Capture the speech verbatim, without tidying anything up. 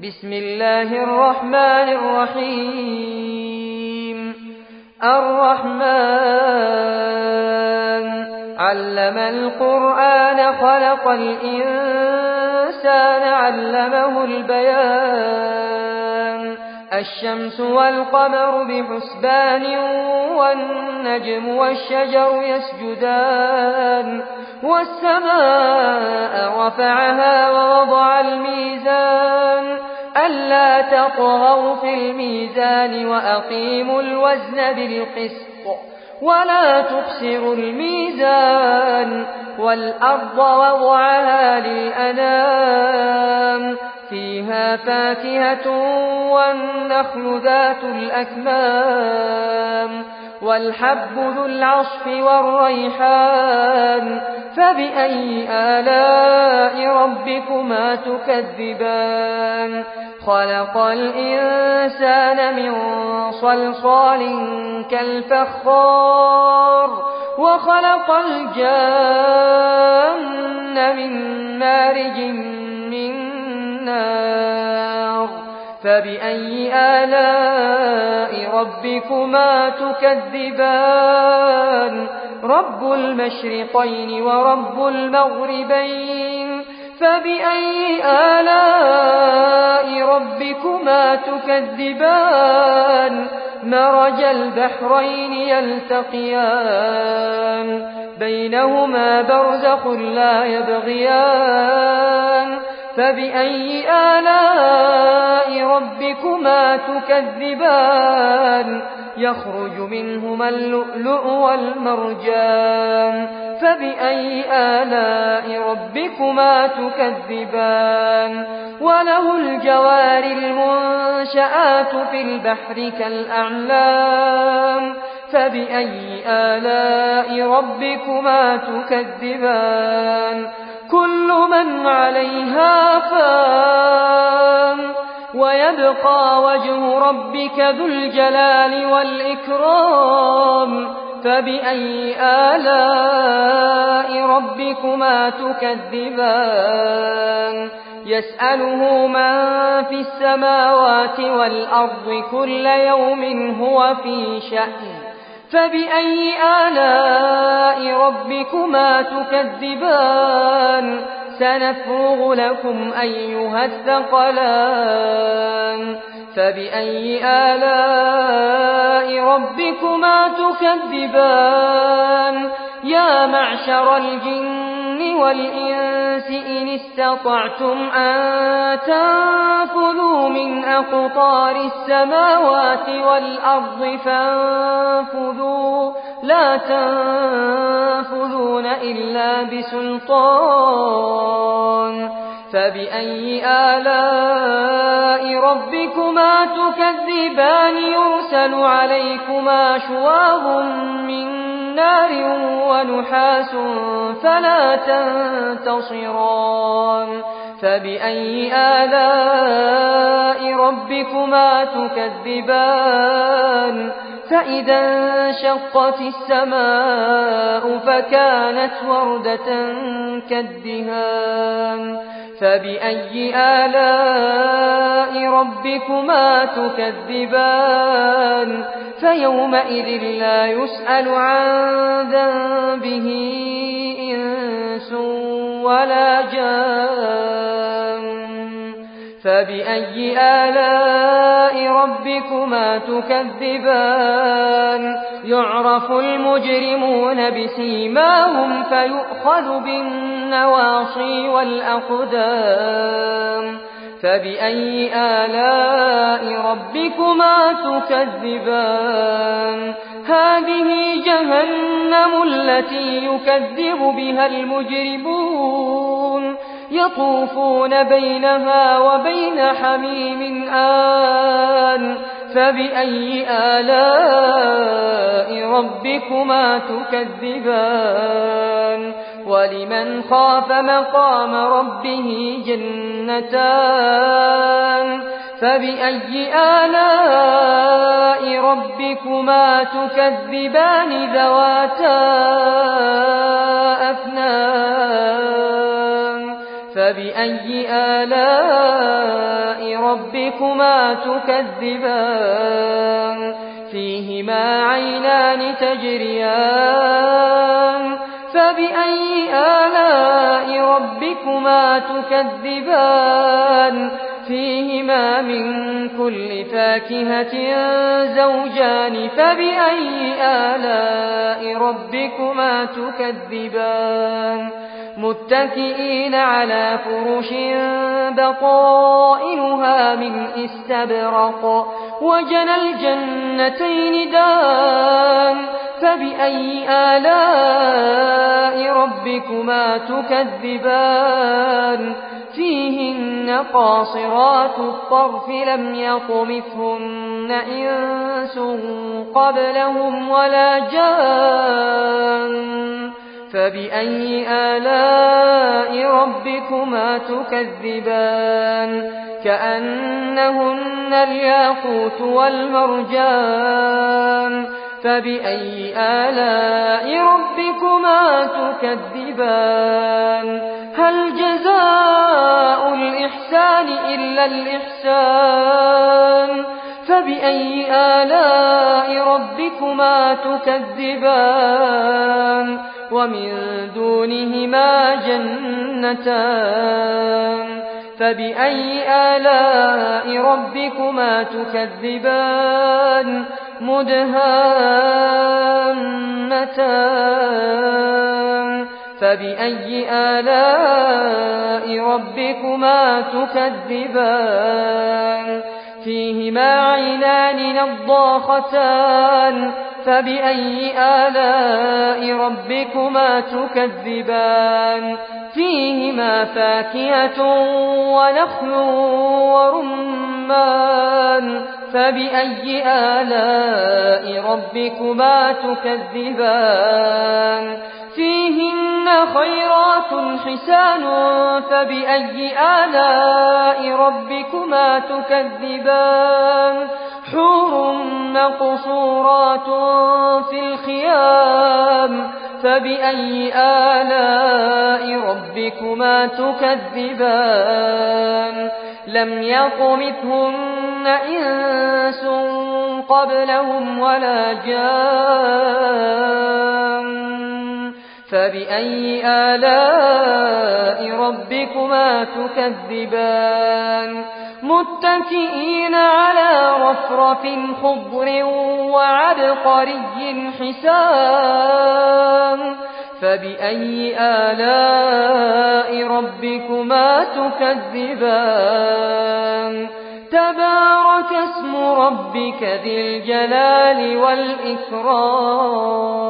بسم الله الرحمن الرحيم الرحمن علم القرآن خلق الإنسان علمه البيان الشمس والقمر بحسبان والنجم والشجر يسجدان والسماء رفعها ووضع الميزان ألا تطغوا في الميزان وأقيموا الوزن بالقسط ولا تخسروا الميزان والأرض وضعها للأنام فيها فاكهة والنخل ذات الأكمام والحب ذو العصف والريحان فبأي آلاء ربكما تكذبان خلق الإنسان من صلصال كالفخار وخلق الجان من مارج من نار فبأي آلاء ربكما تكذبان رب المشرقين ورب المغربين فبأي آلاء ربكما تكذبان مرج البحرين يلتقيان بينهما برزخ لا يبغيان فبأي آلاء ربكما تكذبان يخرج منهما اللؤلؤ والمرجان فبأي آلاء ربكما تكذبان وله الجوار المنشآت في البحر كالأعلام فبأي آلاء ربكما تكذبان كل من عليها فان ويبقى وجه ربك ذو الجلال والإكرام فبأي آلاء ربكما تكذبان يسأله من في السماوات والأرض كل يوم هو في شأن فبأي آلاء ربكما تكذبان سنفرغ لكم أيها الثقلان فبأي آلاء ربكما تكذبان يا معشر الجن والإنس إن استطعتم أن تنفذوا من أقطار السماوات والأرض فانفذوا لا تنفذون إلا بسلطان فبأي آلاء ربكما تكذبان يرسل عليكما شواظ من نار ونحاس فلا تنتصران فبأي آلاء ربكما تكذبان فإذا انشقت السماء فكانت وردة كالدهان فبأي آلاء ربكما تكذبان فيومئذ لا يسأل عن ذنبه إنس ولا جان فبأي آلاء ربكما تكذبان يعرف المجرمون بسيماهم فيؤخذ بالنواصي والأقدام فبأي آلاء ربكما تكذبان هذه جهنم التي يكذب بها المجرمون يطوفون بينها وبين حميم آن فبأي آلاء ربكما تكذبان ولمن خاف مقام ربه جنتان فبأي آلاء ربكما تكذبان ذواتا أفنان فبأي آلاء ربكما تكذبان فيهما عينان تجريان فبأي آلاء ربكما تكذبان فيهما من كل فاكهة زوجان فبأي آلاء ربكما تكذبان متكئين على فرش بطائنها من استبرق وجنى الجنتين دان فبأي آلاء ربكما تكذبان فيهن قاصرات الطرف لم يطمثهن إنس قبلهم ولا جان فبأي آلاء ربكما تكذبان كأنهن الياقوت والمرجان فبأي آلاء ربكما تكذبان هل جزاء الإحسان إلا الإحسان فبأي آلاء ربكما تكذبان ومن دونهما جنتان فبأي آلاء ربكما تكذبان مدهامتان فبأي آلاء ربكما تكذبان فيهما عينان نضاختان فبأي آلاء ربكما تكذبان فيهما فاكهة ونخل ورمان فبأي آلاء ربكما تكذبان فيهن خيرات حسان فبأي آلاء ربكما تكذبان حور مقصورات في الخيام فبأي آلاء ربكما تكذبان لم يطمثهن إنس قبلهم ولا جان فبأي آلاء ربكما تكذبان متكئين على رفرف خضر وعبقري حسان فبأي آلاء ربكما تكذبان تبارك اسم ربك ذي الجلال والإكرام